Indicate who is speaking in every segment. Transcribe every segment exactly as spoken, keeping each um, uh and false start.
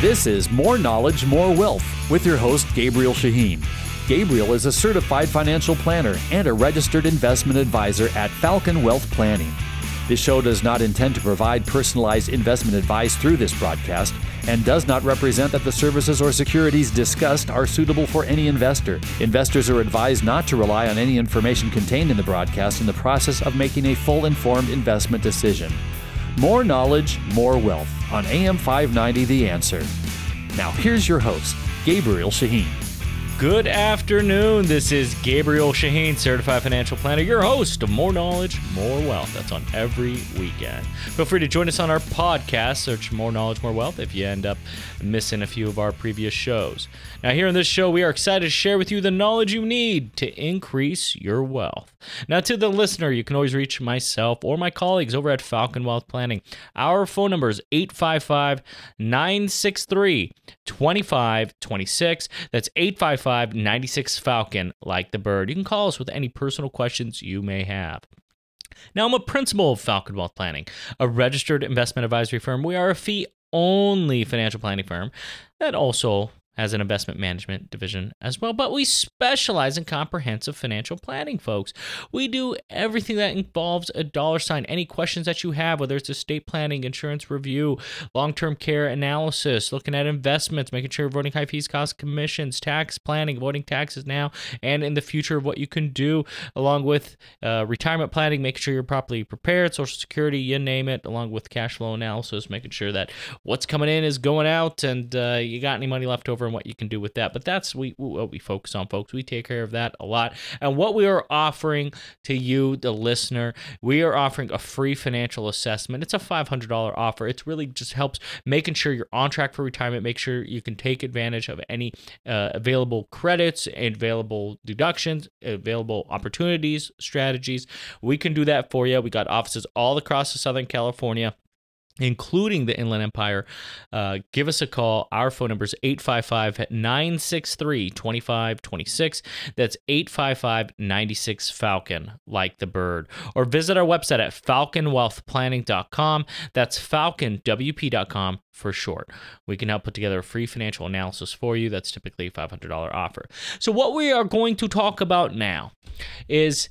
Speaker 1: This is More Knowledge, More Wealth with your host, Gabriel Shaheen. Gabriel is a certified financial planner and a registered investment advisor at Falcon Wealth Planning. This show does not intend to provide personalized investment advice through this broadcast and does not represent that the services or securities discussed are suitable for any investor. Investors are advised not to rely on any information contained in the broadcast in the process of making a full informed investment decision. More knowledge, more wealth on A M five ninety The Answer. Now here's your host, Gabriel Shaheen.
Speaker 2: Good afternoon. This is Gabriel Shaheen, Certified Financial Planner, your host of More Knowledge, More Wealth. That's on every weekend. Feel free to join us on our podcast. Search More Knowledge, More Wealth if you end up missing a few of our previous shows. Now, here in this show, we are excited to share with you the knowledge you need to increase your wealth. Now, to the listener, you can always reach myself or my colleagues over at Falcon Wealth Planning. Our phone number is eight five five, nine six three, two five two six. That's eight five five, nine six, Falcon, like the bird. You can call us with any personal questions you may have. Now, I'm a principal of Falcon Wealth Planning, a registered investment advisory firm. We are a fee-only financial planning firm that also has an investment management division as well, but we specialize in comprehensive financial planning, folks. We do everything that involves a dollar sign. Any questions that you have, whether it's estate planning, insurance review, long-term care analysis, looking at investments, making sure avoiding high fees, costs, commissions, tax planning, avoiding taxes now and in the future of what you can do, along with uh, retirement planning, making sure you're properly prepared, Social Security, you name it, along with cash flow analysis, making sure that what's coming in is going out and uh, you got any money left over and what you can do with that. But that's we, what we focus on, folks. We take care of that a lot. And what we are offering to you, the listener, we are offering a free financial assessment. It's a five hundred dollars offer. It really just helps making sure you're on track for retirement, make sure you can take advantage of any uh, available credits, available deductions, available opportunities, strategies. We can do that for you. We got offices all across Southern California, including the Inland Empire. Uh, give us a call. Our phone number is eight five five, nine six three, two five two six. That's eight five five, nine six, Falcon, like the bird. Or visit our website at falcon wealth planning dot com. That's falcon w p dot com for short. We can help put together a free financial analysis for you. That's typically a five hundred dollars offer. So what we are going to talk about now is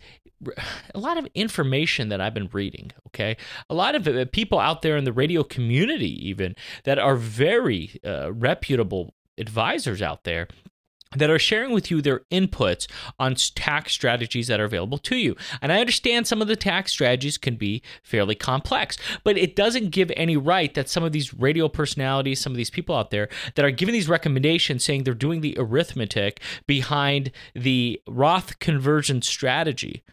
Speaker 2: a lot of information that I've been reading, okay? A lot of it, people out there in the radio community even that are very uh, reputable advisors out there that are sharing with you their inputs on tax strategies that are available to you. And I understand some of the tax strategies can be fairly complex, but it doesn't give any right that some of these radio personalities, some of these people out there that are giving these recommendations saying they're doing the arithmetic behind the Roth conversion strategy,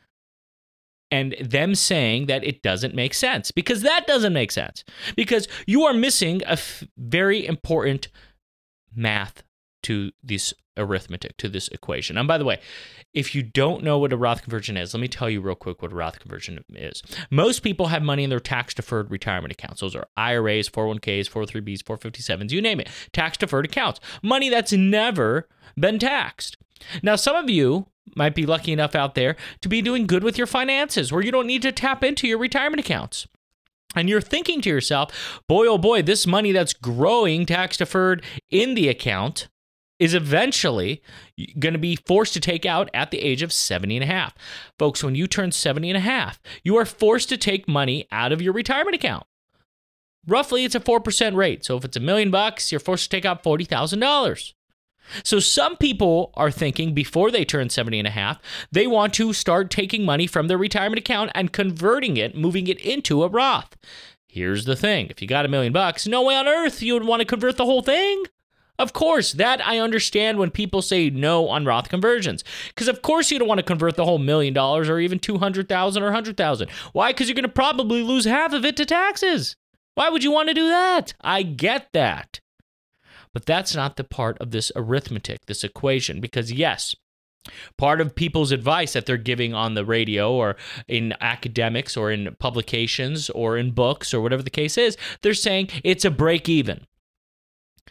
Speaker 2: and them saying that it doesn't make sense, because that doesn't make sense, because you are missing a f- very important math to this arithmetic, to this equation. And by the way, if you don't know what a Roth conversion is, let me tell you real quick what a Roth conversion is. Most people have money in their tax-deferred retirement accounts. Those are I R As, four oh one k's, four oh three b's, four fifty-sevens, you name it, tax-deferred accounts. Money that's never been taxed. Now, some of you might be lucky enough out there to be doing good with your finances where you don't need to tap into your retirement accounts. And you're thinking to yourself, boy, oh boy, this money that's growing tax-deferred in the account is eventually going to be forced to take out at the age of seventy and a half. Folks, when you turn seventy and a half, you are forced to take money out of your retirement account. Roughly, it's a four percent rate. So if it's a million bucks, you're forced to take out forty thousand dollars. So some people are thinking before they turn seventy and a half, they want to start taking money from their retirement account and converting it, moving it into a Roth. Here's the thing. If you got a million bucks, no way on earth you would want to convert the whole thing. Of course, that I understand when people say no on Roth conversions. Because of course you don't want to convert the whole million dollars or even two hundred thousand dollars or one hundred thousand dollars. Why? Because you're going to probably lose half of it to taxes. Why would you want to do that? I get that. But that's not the part of this arithmetic, this equation, because yes, part of people's advice that they're giving on the radio or in academics or in publications or in books or whatever the case is, they're saying it's a break even.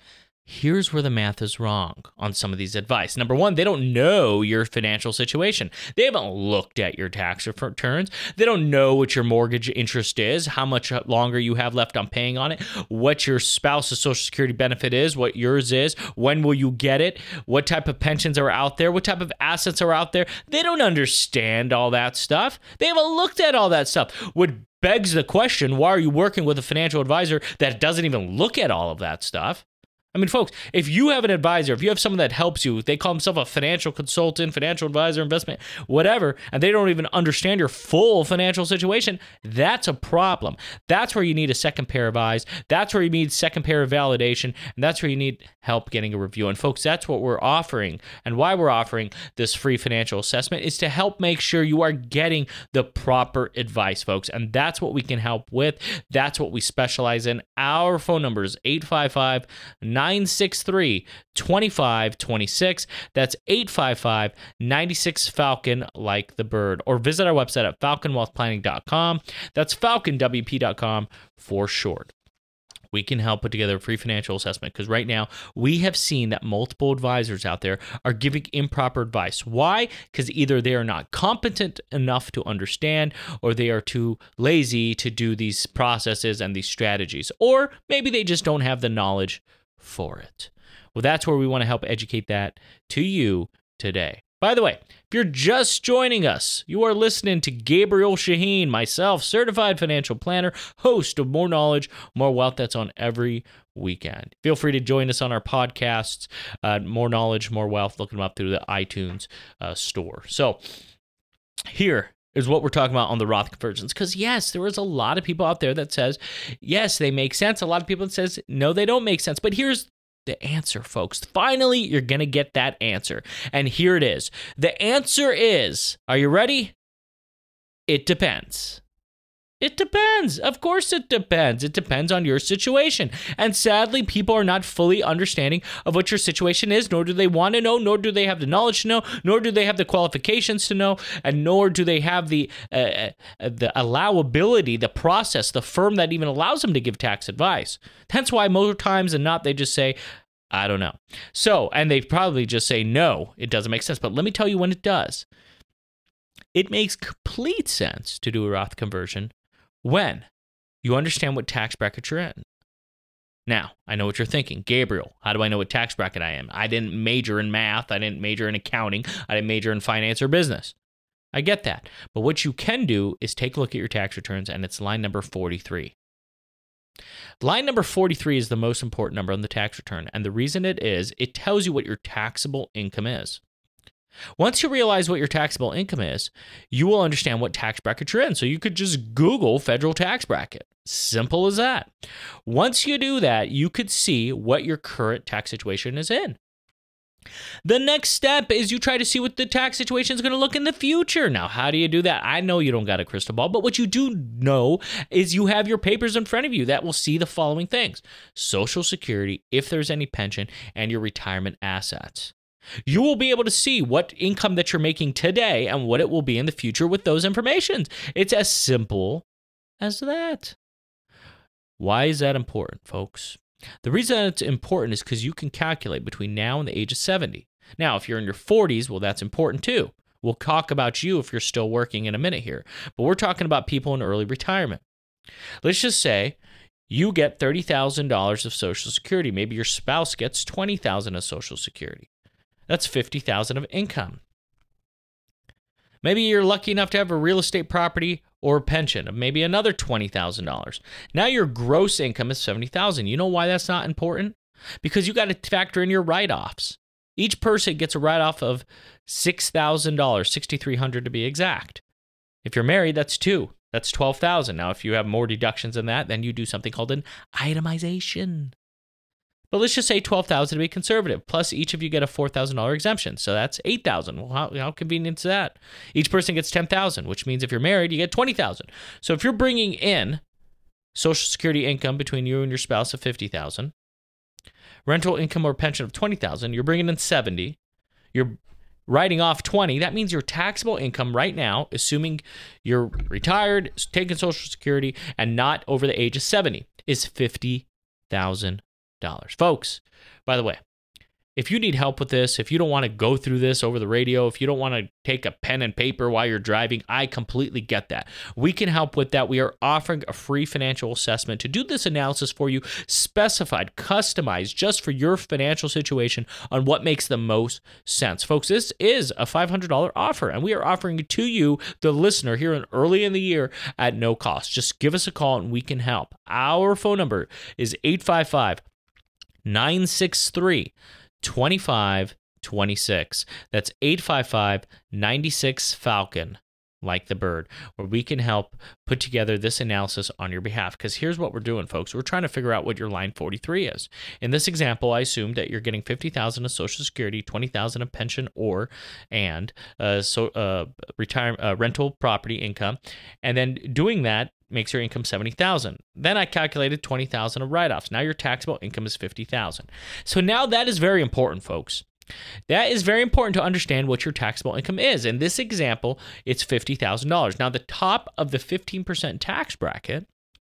Speaker 2: Here's where the math is wrong on some of these advice. Number one, they don't know your financial situation. They haven't looked at your tax returns. They don't know what your mortgage interest is, how much longer you have left on paying on it, what your spouse's Social Security benefit is, what yours is, when will you get it, what type of pensions are out there, what type of assets are out there. They don't understand all that stuff. They haven't looked at all that stuff. What begs the question, why are you working with a financial advisor that doesn't even look at all of that stuff? I mean, folks, if you have an advisor, if you have someone that helps you, they call themselves a financial consultant, financial advisor, investment, whatever, and they don't even understand your full financial situation, that's a problem. That's where you need a second pair of eyes. That's where you need second pair of validation, and that's where you need help getting a review. And folks, that's what we're offering, and why we're offering this free financial assessment is to help make sure you are getting the proper advice, folks, and that's what we can help with. That's what we specialize in. Our phone number is eight five five, nine six three, two five two six. That's eight five five, nine six Falcon, like the bird. Or visit our website at falcon wealth planning dot com. That's falcon w p dot com for short. We can help put together a free financial assessment because right now we have seen that multiple advisors out there are giving improper advice. Why? Because either they are not competent enough to understand or they are too lazy to do these processes and these strategies, or maybe they just don't have the knowledge for it. Well, that's where we want to help educate that to you today. By the way, if you're just joining us, you are listening to Gabriel Shaheen, myself, certified financial planner, host of More Knowledge, More Wealth. That's on every weekend. Feel free to join us on our podcasts, uh, More Knowledge, More Wealth. Look them up through the iTunes uh, store. So here is what we're talking about on the Roth conversions. Because yes, there is a lot of people out there that says, yes, they make sense. A lot of people that says, no, they don't make sense. But here's the answer, folks. Finally, you're going to get that answer. And here it is. The answer is, are you ready? It depends. It depends. Of course it depends. It depends on your situation. And sadly, people are not fully understanding of what your situation is, nor do they want to know, nor do they have the knowledge to know, nor do they have the qualifications to know, and nor do they have the uh, the allowability, the process, the firm that even allows them to give tax advice. Hence why more times than not, they just say, I don't know. So, and they probably just say, no, it doesn't make sense. But let me tell you when it does. It makes complete sense to do a Roth conversion when you understand what tax bracket you're in. Now, I know what you're thinking. Gabriel, how do I know what tax bracket I am? I didn't major in math. I didn't major in accounting. I didn't major in finance or business. I get that. But what you can do is take a look at your tax returns, and it's line number forty-three. Line number forty-three is the most important number on the tax return, and the reason it is, it tells you what your taxable income is. Once you realize what your taxable income is, you will understand what tax bracket you're in. So you could just Google federal tax bracket. Simple as that. Once you do that, you could see what your current tax situation is in. The next step is you try to see what the tax situation is going to look in the future. Now, how do you do that? I know you don't got a crystal ball, but what you do know is you have your papers in front of you that will see the following things: Social Security, if there's any pension, and your retirement assets. You will be able to see what income that you're making today and what it will be in the future with those informations. It's as simple as that. Why is that important, folks? The reason it's important is because you can calculate between now and the age of seventy. Now, if you're in your forties, well, that's important too. We'll talk about you if you're still working in a minute here. But we're talking about people in early retirement. Let's just say you get thirty thousand dollars of Social Security. Maybe your spouse gets twenty thousand dollars of Social Security. That's fifty thousand dollars of income. Maybe you're lucky enough to have a real estate property or a pension of maybe another twenty thousand dollars. Now your gross income is seventy thousand dollars. You know why that's not important? Because you got to factor in your write-offs. Each person gets a write-off of six thousand dollars, six thousand three hundred dollars to be exact. If you're married, that's two. That's twelve thousand dollars. Now, if you have more deductions than that, then you do something called an itemization. But let's just say twelve thousand dollars to be conservative. Plus, each of you get a four thousand dollars exemption. So that's eight thousand dollars. Well, how, how convenient is that? Each person gets ten thousand dollars, which means if you're married, you get twenty thousand dollars. So if you're bringing in Social Security income between you and your spouse of fifty thousand dollars, rental income or pension of twenty thousand dollars, you're bringing in seventy thousand dollars, you're writing off twenty, that means your taxable income right now, assuming you're retired, taking Social Security, and not over the age of seventy, is fifty thousand dollars. Folks, by the way, if you need help with this, if you don't want to go through this over the radio, if you don't want to take a pen and paper while you're driving, I completely get that. We can help with that. We are offering a free financial assessment to do this analysis for you, specified, customized, just for your financial situation on what makes the most sense. Folks, this is a five hundred dollars offer, and we are offering it to you, the listener, here in early in the year at no cost. Just give us a call and we can help. Our phone number is eight five five, nine six three, two five two six. That's eight five five, nine six, Falcon, like the bird, where we can help put together this analysis on your behalf. Because here's what we're doing, folks. We're trying to figure out what your line forty-three is. In this example, I assume that you're getting fifty thousand dollars of Social Security, twenty thousand dollars of pension or and uh, so uh, retirement uh, rental property income, and then doing that makes your income seventy thousand dollars. Then I calculated twenty thousand dollars of write-offs. Now your taxable income is fifty thousand dollars. So now that is very important, folks. That is very important to understand what your taxable income is. In this example, it's fifty thousand dollars. Now the top of the fifteen percent tax bracket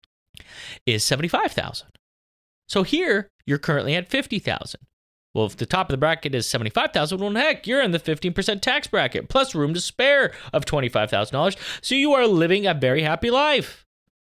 Speaker 2: is seventy-five thousand dollars. So here you're currently at fifty thousand dollars. Well, if the top of the bracket is seventy-five thousand dollars, well, heck, you're in the fifteen percent tax bracket, plus room to spare of twenty-five thousand dollars. So you are living a very happy life.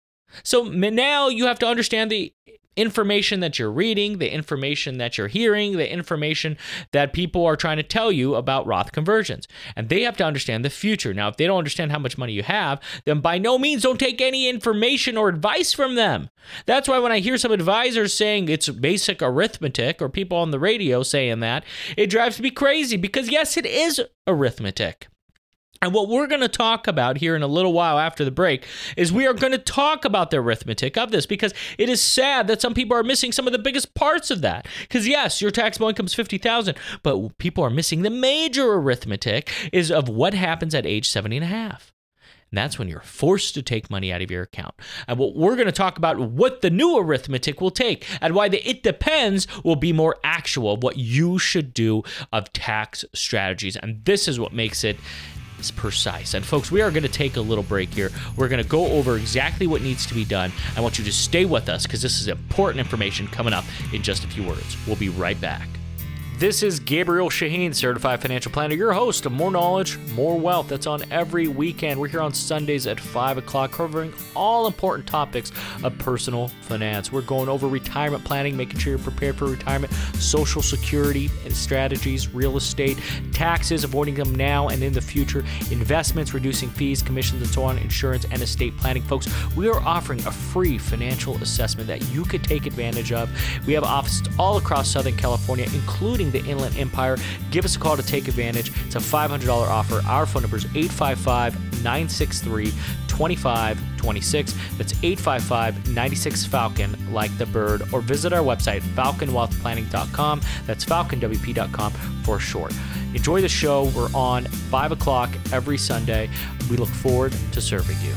Speaker 2: So now you have to understand the information that you're reading, the information that you're hearing, the information that people are trying to tell you about Roth conversions. And they have to understand the future. Now, if they don't understand how much money you have, then by no means don't take any information or advice from them. That's why when I hear some advisors saying it's basic arithmetic, or people on the radio saying that, it drives me crazy, because yes, it is arithmetic. And what we're going to talk about here in a little while after the break is we are going to talk about the arithmetic of this, because it is sad that some people are missing some of the biggest parts of that. Because yes, your taxable income is fifty thousand dollars, but people are missing the major arithmetic is of what happens at age seventy and a half. And that's when you're forced to take money out of your account. And what we're going to talk about what the new arithmetic will take, and why the it depends will be more actual, what you should do of tax strategies. And this is what makes it is precise. And folks, we are going to take a little break here. We're going to go over exactly what needs to be done. I want you to stay with us, because this is important information coming up in just a few words. We'll be right back. This is Gabriel Shaheen, Certified Financial Planner, your host of More Knowledge, More Wealth. That's on every weekend. We're here on Sundays at five o'clock, covering all important topics of personal finance. We're going over retirement planning, making sure you're prepared for retirement, Social Security and strategies, real estate, taxes, avoiding them now and in the future, investments, reducing fees, commissions, and so on, insurance, and estate planning. Folks, we are offering a free financial assessment that you could take advantage of. We have offices all across Southern California, including the Inland Empire. Give us a call to take advantage. It's a five hundred dollars offer. Our phone number is eight five five, nine six three, two five two six. That's eight five five, nine six, Falcon, like the bird. Or visit our website, falcon wealth planning dot com. That's falcon w p dot com for short. Enjoy the show. We're on five o'clock every Sunday. We look forward to serving you.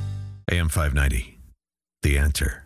Speaker 3: A M five ninety, The Answer.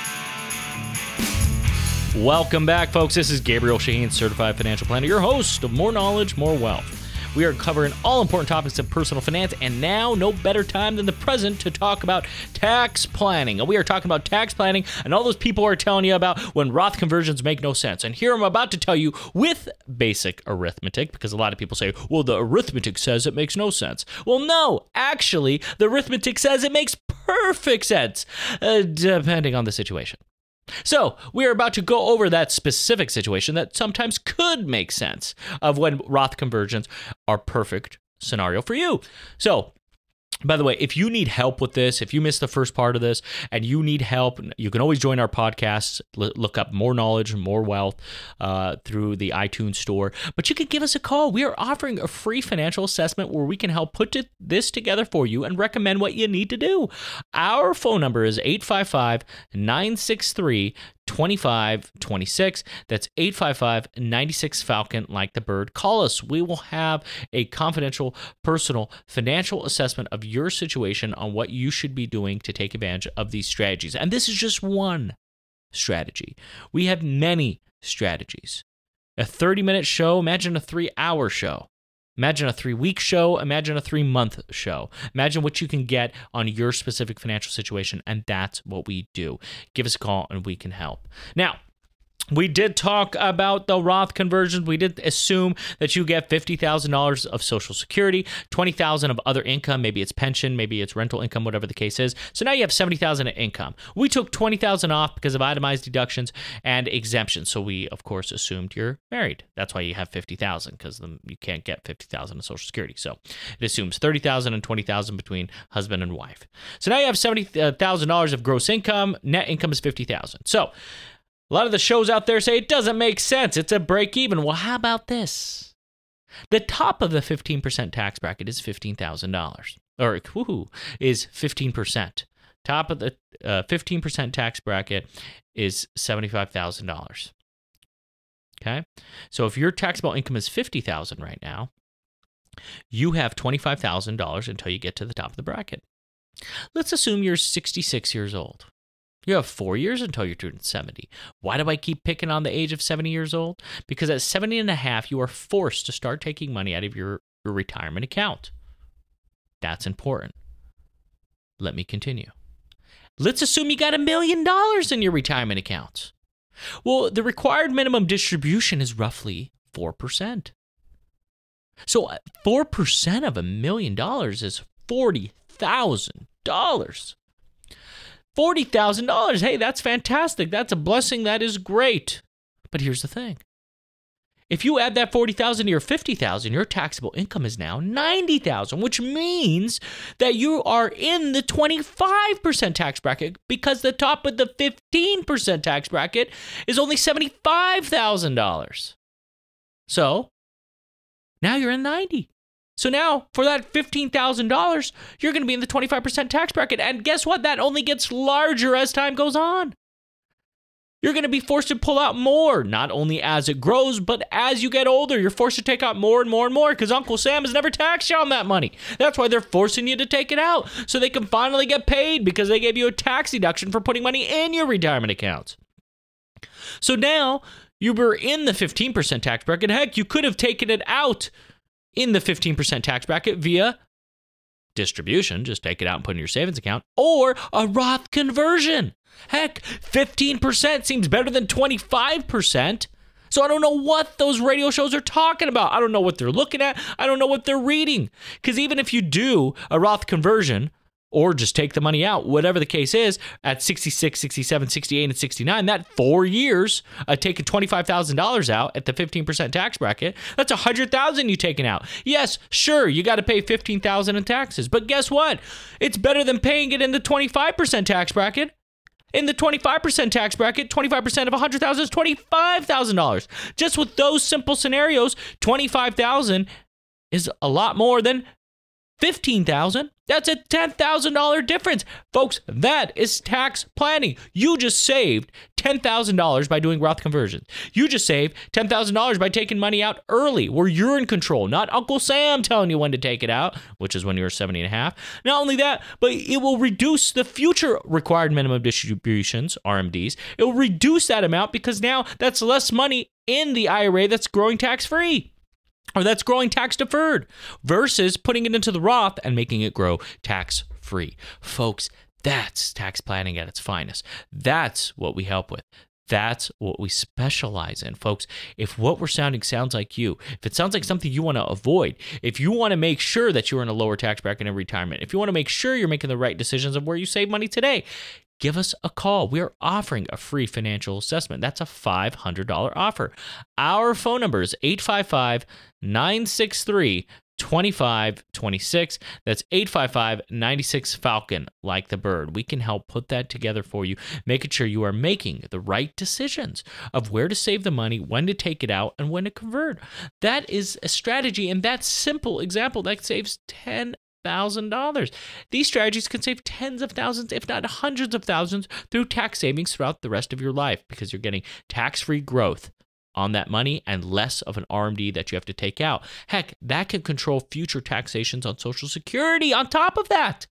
Speaker 2: Welcome back, folks. This is Gabriel Shaheen, Certified Financial Planner, your host of More Knowledge, More Wealth. We are covering all important topics of personal finance, and now no better time than the present to talk about tax planning. And we are talking about tax planning, and all those people are telling you about when Roth conversions make no sense. And here I'm about to tell you with basic arithmetic, because a lot of people say, well, the arithmetic says it makes no sense. Well, no, actually, the arithmetic says it makes perfect sense, uh, depending on the situation. So we are about to go over that specific situation that sometimes could make sense of when Roth conversions are perfect scenario for you. So, by the way, if you need help with this, if you missed the first part of this and you need help, you can always join our podcasts. Look up More Knowledge, More Wealth uh, through the iTunes store. But you can give us a call. We are offering a free financial assessment where we can help put this together for you and recommend what you need to do. Our phone number is eight five five, nine six three, two five two six. That's eight five five, nine six, Falcon, like the bird. Call us. We will have a confidential, personal financial assessment of your situation on what you should be doing to take advantage of these strategies. And this is just one strategy. We have many strategies. A thirty-minute show, imagine a three-hour show. Imagine a three-week show. Imagine a three-month show. Imagine what you can get on your specific financial situation, and that's what we do. Give us a call, and we can help. Now, We did talk about the Roth conversions. We did assume that you get fifty thousand dollars of Social Security, twenty thousand dollars of other income. Maybe it's pension, maybe it's rental income, whatever the case is. So now you have seventy thousand dollars in income. We took twenty thousand dollars off because of itemized deductions and exemptions. So we, of course, assumed you're married. That's why you have fifty thousand dollars, because you can't get fifty thousand dollars in Social Security. So it assumes thirty thousand dollars and twenty thousand dollars between husband and wife. So now you have seventy thousand dollars of gross income. Net income is fifty thousand dollars. So a lot of the shows out there say it doesn't make sense. It's a break even. Well, how about this? The top of the fifteen percent tax bracket is fifteen thousand dollars. Or, woohoo, is fifteen percent. Top of the uh, fifteen percent tax bracket is seventy-five thousand dollars. Okay? So if your taxable income is fifty thousand dollars right now, you have twenty-five thousand dollars until you get to the top of the bracket. Let's assume you're sixty-six years old. You have four years until you're turning seventy. Why do I keep picking on the age of seventy years old? Because at seventy and a half, you are forced to start taking money out of your, your retirement account. That's important. Let me continue. Let's assume you got a million dollars in your retirement account. Well, the required minimum distribution is roughly four percent. So four percent of a million dollars is forty thousand dollars. forty thousand dollars. Hey, that's fantastic. That's a blessing. That is great. But here's the thing. If you add that forty thousand dollars to your fifty thousand dollars, your taxable income is now ninety thousand dollars, which means that you are in the twenty-five percent tax bracket because the top of the fifteen percent tax bracket is only seventy-five thousand dollars. So now you're in ninety. So now, for that fifteen thousand dollars, you're going to be in the twenty-five percent tax bracket. And guess what? That only gets larger as time goes on. You're going to be forced to pull out more, not only as it grows, but as you get older, you're forced to take out more and more and more because Uncle Sam has never taxed you on that money. That's why they're forcing you to take it out, so they can finally get paid because they gave you a tax deduction for putting money in your retirement accounts. So now, you were in the fifteen percent tax bracket. Heck, you could have taken it out in the fifteen percent tax bracket via distribution, just take it out and put it in your savings account, or a Roth conversion. Heck, fifteen percent seems better than twenty-five percent. So I don't know what those radio shows are talking about. I don't know what they're looking at. I don't know what they're reading. Because even if you do a Roth conversion, or just take the money out, whatever the case is, at sixty-six, sixty-seven, sixty-eight, and sixty-nine, that four years, uh, taking twenty-five thousand dollars out at the fifteen percent tax bracket, that's one hundred thousand dollars you've taken out. Yes, sure, you got to pay fifteen thousand dollars in taxes, but guess what? It's better than paying it in the twenty-five percent tax bracket. In the twenty-five percent tax bracket, twenty-five percent of one hundred thousand dollars is twenty-five thousand dollars. Just with those simple scenarios, twenty-five thousand dollars is a lot more than fifteen thousand dollars. That's a ten thousand dollars difference. Folks, that is tax planning. You just saved ten thousand dollars by doing Roth conversions. You just saved ten thousand dollars by taking money out early, where you're in control, not Uncle Sam telling you when to take it out, which is when you're seventy and a half. Not only that, but it will reduce the future required minimum distributions, R M Ds. It will reduce that amount because now that's less money in the I R A that's growing tax-free, or that's growing tax deferred, versus putting it into the Roth and making it grow tax free. Folks, that's tax planning at its finest. That's what we help with. That's what we specialize in, folks. If what we're sounding sounds like you, if it sounds like something you want to avoid, if you want to make sure that you're in a lower tax bracket in retirement, if you want to make sure you're making the right decisions of where you save money today, give us a call. We are offering a free financial assessment. That's a five hundred dollars offer. Our phone number is eight five five, nine six three, two five two six. That's eight five five, nine six, Falcon, like the bird. We can help put that together for you, making sure you are making the right decisions of where to save the money, when to take it out, and when to convert. That is a strategy, and that simple example, that saves ten thousand dollars. These strategies can save tens of thousands, if not hundreds of thousands, through tax savings throughout the rest of your life, because you're getting tax-free growth on that money and less of an R M D that you have to take out. Heck, that can control future taxations on Social Security on top of that.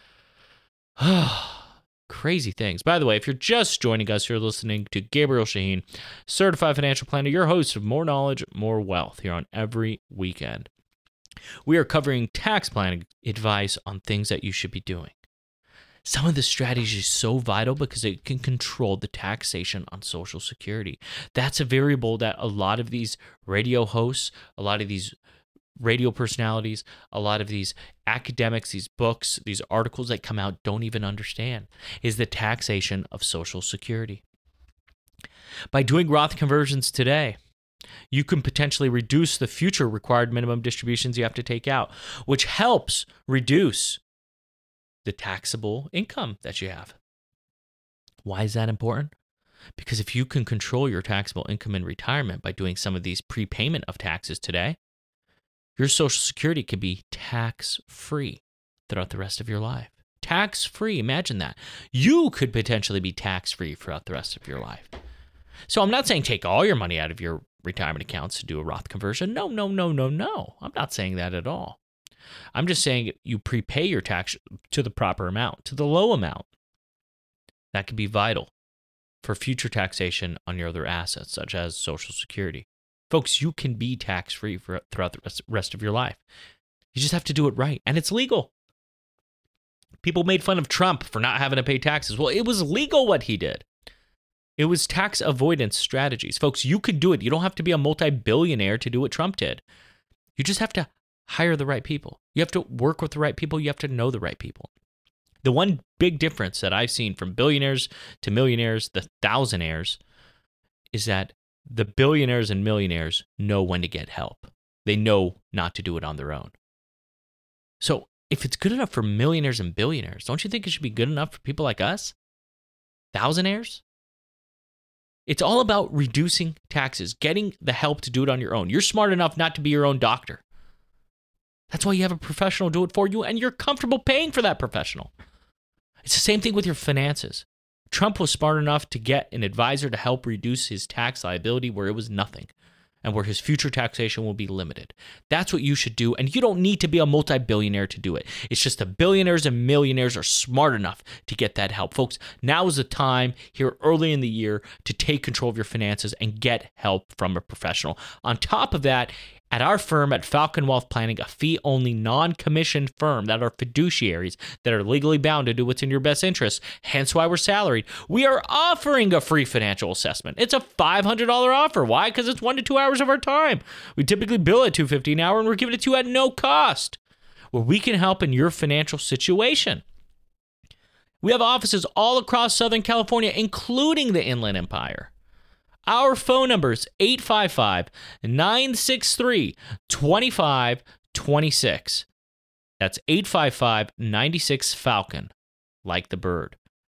Speaker 2: Crazy things. By the way, if you're just joining us, you're listening to Gabriel Shaheen, Certified Financial Planner, your host of More Knowledge, More Wealth, here on Every Weekend. We are covering tax planning advice on things that you should be doing. Some of the strategy is so vital because it can control the taxation on Social Security. That's a variable that a lot of these radio hosts, a lot of these radio personalities, a lot of these academics, these books, these articles that come out don't even understand, is the taxation of Social Security. By doing Roth conversions today, you can potentially reduce the future required minimum distributions you have to take out, which helps reduce the taxable income that you have. Why is that important? Because if you can control your taxable income in retirement by doing some of these prepayment of taxes today, your Social Security can be tax-free throughout the rest of your life. Tax-free, imagine that. You could potentially be tax-free throughout the rest of your life. So I'm not saying take all your money out of your retirement accounts to do a Roth conversion. No, no, no, no, no. I'm not saying that at all. I'm just saying you prepay your tax to the proper amount, to the low amount. That could be vital for future taxation on your other assets, such as Social Security. Folks, you can be tax-free for, throughout the rest, rest of your life. You just have to do it right, and it's legal. People made fun of Trump for not having to pay taxes. Well, it was legal what he did. It was tax avoidance strategies. Folks, you could do it. You don't have to be a multi-billionaire to do what Trump did. You just have to hire the right people. You have to work with the right people. You have to know the right people. The one big difference that I've seen from billionaires to millionaires, the thousandaires, is that the billionaires and millionaires know when to get help. They know not to do it on their own. So if it's good enough for millionaires and billionaires, don't you think it should be good enough for people like us? Thousandaires? It's all about reducing taxes, getting the help to do it on your own. You're smart enough not to be your own doctor. That's why you have a professional do it for you, and you're comfortable paying for that professional. It's the same thing with your finances. Trump was smart enough to get an advisor to help reduce his tax liability where it was nothing, and where his future taxation will be limited. That's what you should do, and you don't need to be a multi-billionaire to do it. It's just the billionaires and millionaires are smart enough to get that help. Folks, now is the time here early in the year to take control of your finances and get help from a professional. On top of that, at our firm at Falcon Wealth Planning, a fee-only non-commissioned firm that are fiduciaries that are legally bound to do what's in your best interest, hence why we're salaried, we are offering a free financial assessment. It's a five hundred dollars offer. Why? Because it's one to two hours of our time. We typically bill at two hundred fifty dollars an hour, and we're giving it to you at no cost, where we can help in your financial situation. We have offices all across Southern California, including the Inland Empire. Our phone number is eight five five, nine six three, two five two six. That's eight five five, nine six, Falcon, like the bird.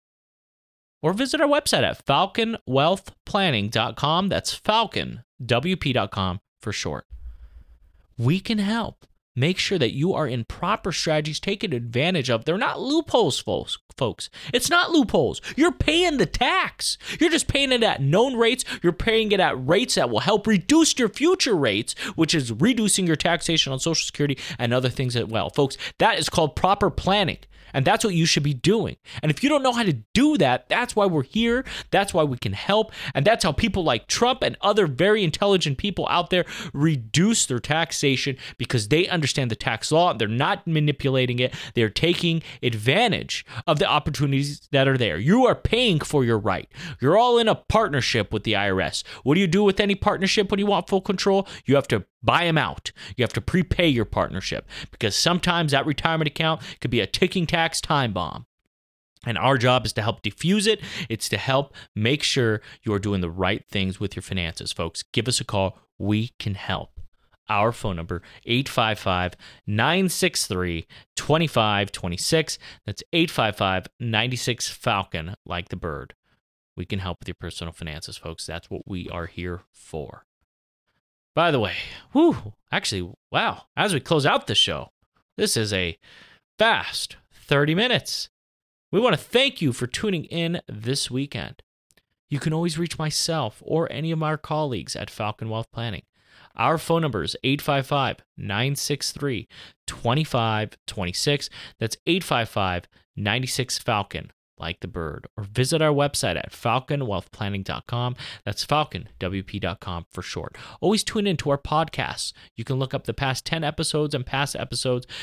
Speaker 2: Or visit our website at falcon wealth planning dot com. That's falcon w p dot com for short. We can help. Make sure that you are in proper strategies taken advantage of. They're not loopholes, folks. It's not loopholes. You're paying the tax. You're just paying it at known rates. You're paying it at rates that will help reduce your future rates, which is reducing your taxation on Social Security and other things as well. Folks, that is called proper planning. And that's what you should be doing. And if you don't know how to do that, that's why we're here. That's why we can help. And that's how people like Trump and other very intelligent people out there reduce their taxation, because they understand the tax law. They're not manipulating it. They're taking advantage of the opportunities that are there. You are paying for your right. You're all in a partnership with the I R S. What do you do with any partnership when you want full control? You have to buy them out. You have to prepay your partnership, because sometimes that retirement account could be a ticking tax time bomb. And our job is to help diffuse it. It's to help make sure you are doing the right things with your finances, folks. Give us a call. We can help. Our phone number, eight five five, nine six three, two five two six. That's eight five five, nine six, Falcon, like the bird. We can help with your personal finances, folks. That's what we are here for. By the way, whew, actually, wow, as we close out the show, this is a fast thirty minutes. We want to thank you for tuning in this weekend. You can always reach myself or any of our colleagues at Falcon Wealth Planning. Our phone number is eight five five, nine six three, two five two six. That's eight five five, nine six, Falcon, like the bird. Or visit our website at falcon wealth planning dot com. That's falcon w p dot com for short. Always tune in to our podcasts. You can look up the past ten episodes and past episodes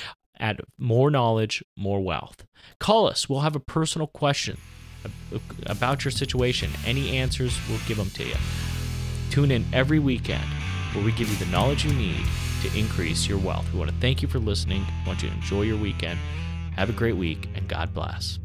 Speaker 2: at More Knowledge, More Wealth. Call us. We'll have a personal question about your situation. Any answers, we'll give them to you. Tune in every weekend where we give you the knowledge you need to increase your wealth. We want to thank you for listening. We want you to enjoy your weekend. Have a great week, and God bless.